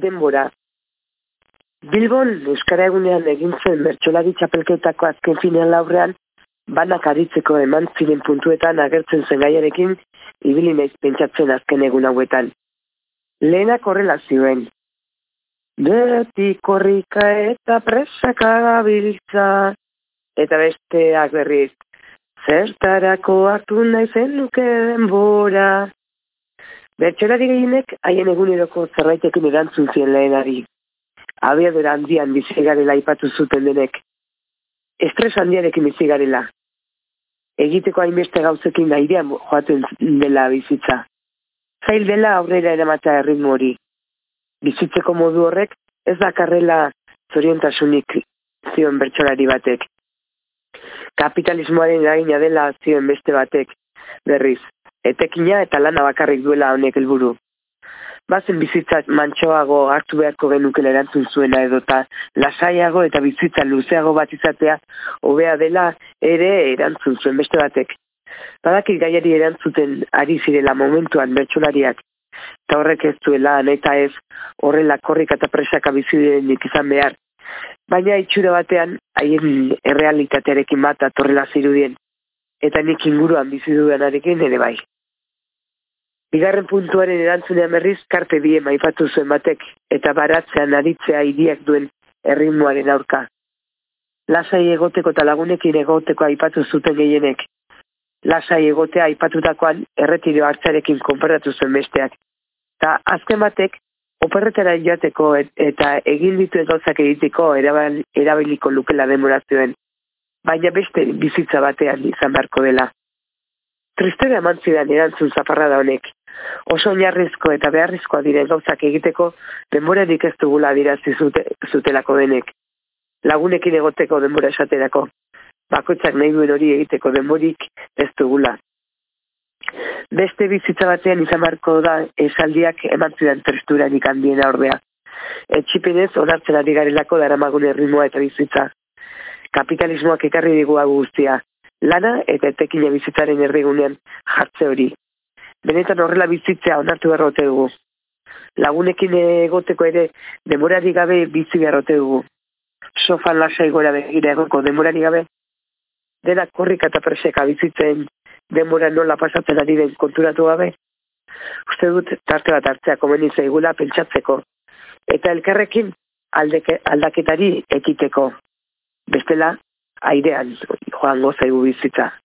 denbora. Bilbon Euskara Egunean egin zen bertsolari txapelketako azken final aurrean, banak aritzeko eman ziren puntuetan agertzen zen gaiarekin, ibili naiz pentsatzen azken egun hauetan. Lehenak horrela zioen. Beti korrika eta presaka gabiltza. Eta besteak berriz. Zertarako hartu nahi zenuke denbora. Bertsolari gehienek haien eguneroko zerbaitekin erantzun zien lehenari. Abiadura handian bizi garela aipatu zuten denek. Estres handiarekin bizi garela. Egiteko hainbeste gauzekin airean joaten dela bizitza. Zail dela aurrera eramatea erritmo hori. Bizitzeko modu horrek ez dakarrela zoriontasunik zion bertsolari batek. Kapitalismoaren eragina dela zioen beste batek, berriz, etekina eta lana bakarrik duela honek helburu. Bazen bizitzat mantsoago hartu beharko genukela erantzun zuena edota lasaiago eta bizitza luzeago bat izatea hobea dela ere erantzun zuen beste batek. Badakit gaiari erantzuten ari zirela momentuan bertsolariak, eta horrek ez duela eta ez horrela korrika eta presaka bizi direnik izan behar. Baina itxura batean haien errealitatearekin bat atorrela zirudien, eta nik inguruan bizi duenarekin ere bai. Bigarren puntuaren erantzunean berriz Carpe Diem aipatu zuen batek, eta baratzean aritzea hiriak duen erritmoaren aurka. Lasai egoteko eta lagunekin egoteko aipatu zuten gehienek. Lasai egotea aipatutakoan erretiro hartzarekin konparatu zuen besteak. Eta azken batek, operretara joateko eta egin dituen gauzak egiteko erabiliko lukela demorazioen, baina beste bizitza batean izan beharko dela. Tristera eman zidan erantzun zaparra da honek. Oso oinarrizko eta beharrizkoa diren gauzak egiteko denborarik ez dugula adirazi zutelako denek. Lagunekin egoteko denbora esaterako. Bakoitzak nahi duen hori egiteko denborik ez dugula. Beste bizitza batean izan beharko da esaldiak eman zidan tristurarik handiena ordea. Etxipenez onartzen ari garelako daramagun erritmoa eta bizitza. Kapitalismoak ekarri digu guztia. Lana eta etekina bizitzaren erdigunean jartze hori. Benetan horrela bizitzea onartu beharrote dugu. Lagunekin egoteko ere denborari gabe bizi beharrote dugu. Sofan lasai gora begira egoko denborari gabe. Denak korrika eta preseka bizitzen denbora nola pasatzen ari den konturatu gabe. Uste dut tarte bat hartzea komeni zaigula pentsatzeko. Eta elkarrekin aldaketari ekiteko. Bestela, airean joango zaigu bizitza.